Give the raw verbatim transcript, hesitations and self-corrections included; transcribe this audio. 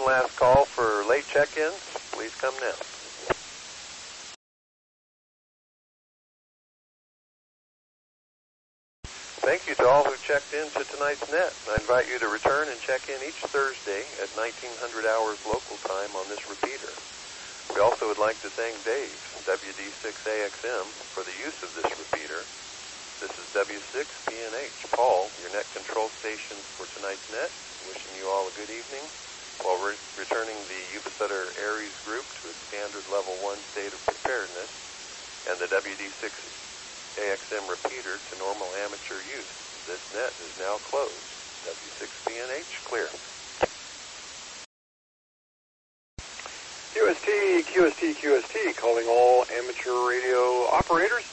last call for late check-ins. Please come now. Thank you to all who checked in to tonight's net. I invite you to return and check in each Thursday at nineteen hundred hours local time on this repeater. We also would like to thank Dave, W D six A X M, for the use of this repeater. This is W six P N H. Paul, your net control station for tonight's net. Wishing you all a good evening while we're returning the Ubisotter Aries group to its standard level one state of preparedness and the W D six A X M repeater to normal amateur use. This net is now closed. W six P N H clear. Q S T, Q S T, Q S T, calling all amateur radio operators.